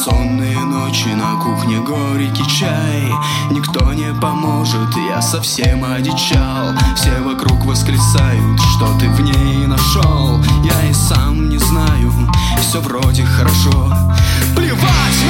Бессонные ночи, на кухне горький чай. Никто не поможет, я совсем одичал. Все вокруг восклицают, что ты в ней нашел. Я и сам не знаю, все вроде хорошо. Плевать!